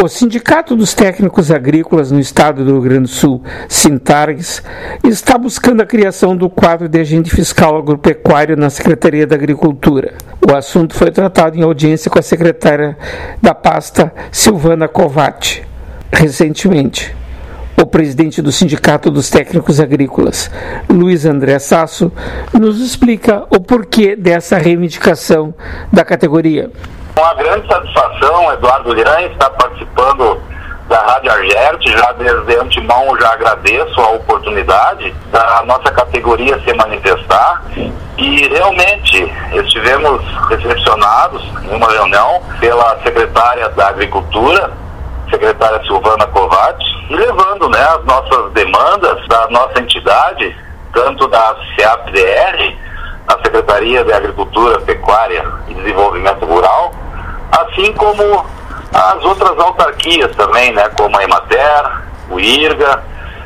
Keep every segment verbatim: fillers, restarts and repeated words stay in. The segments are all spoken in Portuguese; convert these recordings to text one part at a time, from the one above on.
O Sindicato dos Técnicos Agrícolas no Estado do Rio Grande do Sul, Sintargues, está buscando a criação do quadro de agente fiscal agropecuário na Secretaria da Agricultura. O assunto foi tratado em audiência com a secretária da pasta, Silvana Covatti. Recentemente, o presidente do Sindicato dos Técnicos Agrícolas, Luiz André Sasso, nos explica o porquê dessa reivindicação da categoria. Com uma grande satisfação, Eduardo Liran está participando da Rádio Argerte. Já desde antemão já agradeço a oportunidade da nossa categoria se manifestar, e realmente estivemos recepcionados em uma reunião pela secretária da Agricultura, secretária Silvana Covatti, e levando, né, as nossas demandas da nossa entidade, tanto da SEAP-D-R, a Secretaria de Agricultura, Pecuária e Desenvolvimento Rural, assim como as outras autarquias também, né, como a Emater, o IRGA,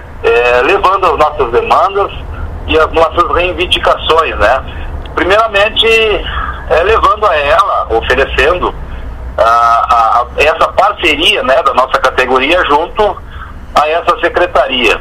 é, levando as nossas demandas e as nossas reivindicações, né. Primeiramente, é, levando a ela, oferecendo a, a, a essa parceria, né, da nossa categoria junto a essa secretaria.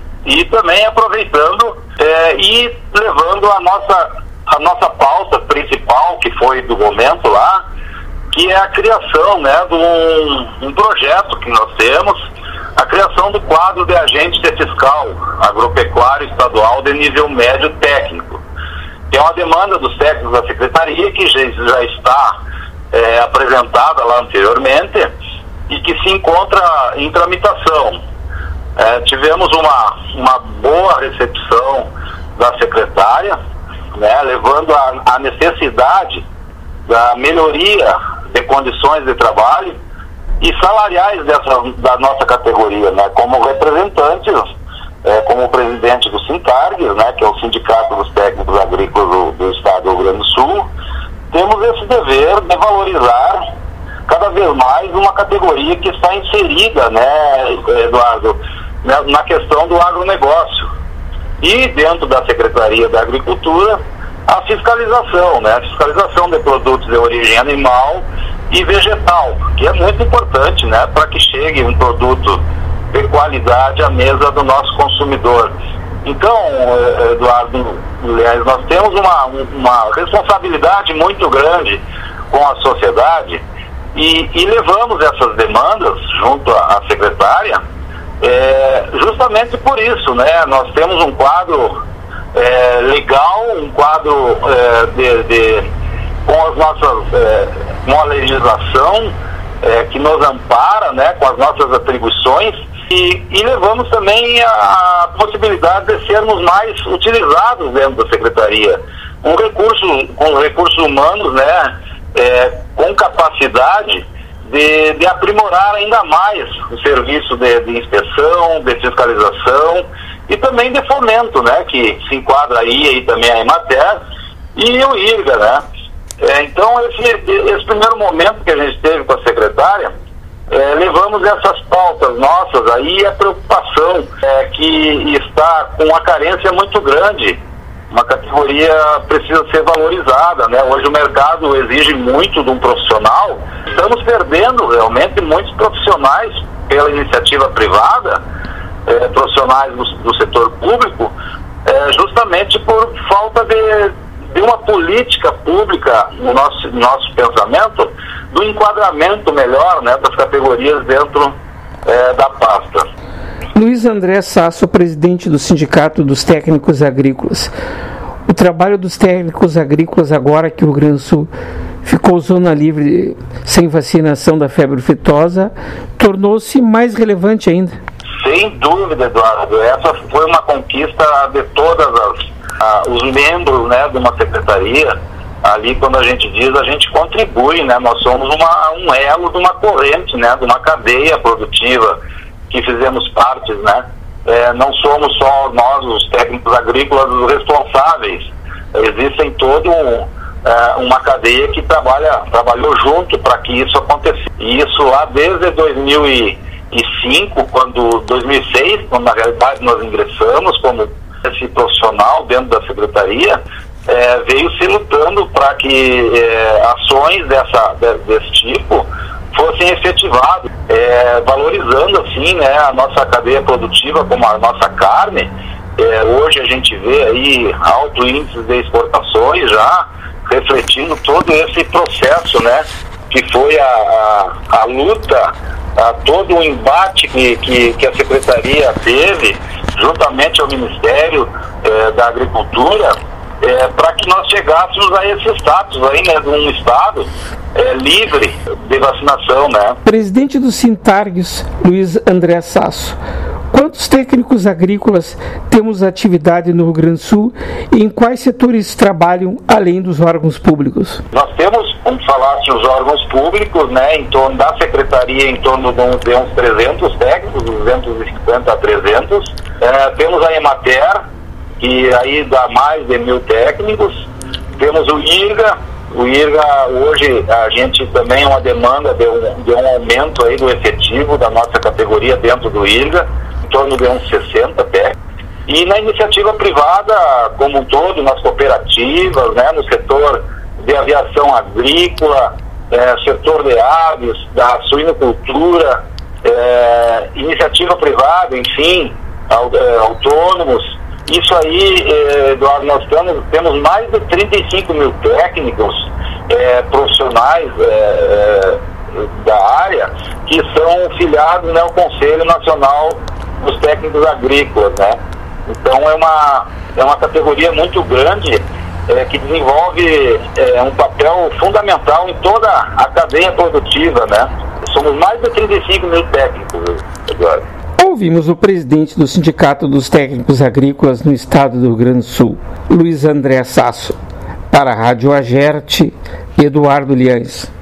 E também aproveitando é, e levando a nossa, a nossa pauta principal, que foi do momento lá, que é a criação, né, de um, um projeto que nós temos, a criação do quadro de agente fiscal agropecuário estadual de nível médio técnico, que é uma demanda dos técnicos da secretaria, que já, já está é, apresentada lá anteriormente e que se encontra em tramitação. É, tivemos uma, uma boa recepção da secretária, né, levando a, a necessidade da melhoria de condições de trabalho e salariais dessa, da nossa categoria, né, como representantes, é, como presidente do Sintargues, né, que é o Sindicato dos Técnicos Agrícolas do, do Estado do Rio Grande do Sul, temos esse dever de valorizar cada vez mais uma categoria que está inserida, né, Eduardo, na questão do agronegócio. E dentro da Secretaria da Agricultura, a fiscalização, né? A fiscalização de produtos de origem animal e vegetal, que é muito importante, né? Para que chegue um produto de qualidade à mesa do nosso consumidor. Então, Eduardo, nós temos uma, uma responsabilidade muito grande com a sociedade e, e levamos essas demandas junto à secretária. É, justamente por isso, né? Nós temos um quadro é, legal, um quadro é, de, de, com as nossas, é, com a legislação é, que nos ampara, né? Com as nossas atribuições e, e levamos também a, a possibilidade de sermos mais utilizados dentro da secretaria, um recurso, com recursos humanos, né? É, com capacidade De, de aprimorar ainda mais o serviço de, de inspeção, de fiscalização e também de fomento, né, que se enquadra aí, aí também a Emater e o IRGA, né. É, então, esse, esse primeiro momento que a gente teve com a secretária, é, levamos essas pautas nossas aí, a preocupação é, que está com uma carência muito grande. Uma categoria precisa ser valorizada, né? Hoje o mercado exige muito de um profissional. Estamos perdendo realmente muitos profissionais pela iniciativa privada, eh, profissionais do, do setor público, eh, justamente por falta de, de uma política pública no nosso, nosso pensamento, do enquadramento melhor, né, das categorias dentro eh, da pasta. Luiz André Sasso, presidente do Sindicato dos Técnicos Agrícolas. O trabalho dos técnicos agrícolas, agora que o Rio Grande do Sul ficou zona livre sem vacinação da febre aftosa, tornou-se mais relevante ainda. Sem dúvida, Eduardo. Essa foi uma conquista de todas as ah, os membros, né, de uma secretaria. Ali, quando a gente diz, a gente contribui, né? Nós somos uma, um elo de uma corrente, né, de uma cadeia produtiva que fizemos parte, né? É, não somos só nós, os técnicos agrícolas, os responsáveis. Existem todo um, é, uma cadeia que trabalha, trabalhou junto para que isso acontecesse. E isso lá desde dois mil e cinco, quando, dois mil e seis, quando na realidade nós ingressamos como esse profissional dentro da secretaria, é, veio se lutando para que é, ações dessa, de, desse tipo fossem efetivados, é, valorizando assim, né, a nossa cadeia produtiva como a nossa carne. É, hoje a gente vê aí alto índice de exportações já, refletindo todo esse processo, né, que foi a, a, a luta, a todo o embate que, que, que a Secretaria teve, juntamente ao Ministério é, da Agricultura, é, para que nós chegássemos a esse status aí, né, de um estado é, livre de vacinação, né. Presidente do Sintargues, Luiz André Sasso, quantos técnicos agrícolas temos atividade no Rio Grande do Sul e em quais setores trabalham além dos órgãos públicos? Nós temos, como falasse, os órgãos públicos, né, em torno da Secretaria, em torno de uns, de uns trezentos técnicos, duzentos e cinquenta a trezentos. É, temos a Emater, que aí dá mais de mil técnicos. Temos o IRGA. O IRGA, hoje, a gente também é uma demanda de um, de um aumento aí do efetivo da nossa categoria dentro do IRGA, em torno de uns sessenta técnicos. E na iniciativa privada, como um todo, nas cooperativas, né, no setor de aviação agrícola, é, setor de aves, da suinocultura, é, iniciativa privada, enfim, autônomos. Isso aí, Eduardo, nós temos, temos mais de trinta e cinco mil técnicos é, profissionais é, da área que são filiados, né, ao Conselho Nacional dos Técnicos Agrícolas, né? Então é uma, é uma categoria muito grande é, que desenvolve é, um papel fundamental em toda a cadeia produtiva, né? Somos mais de trinta e cinco mil técnicos, Eduardo. Ouvimos o presidente do Sindicato dos Técnicos Agrícolas no estado do Rio Grande do Sul, Luiz André Sasso. Para a Rádio Agerte, Eduardo Liães.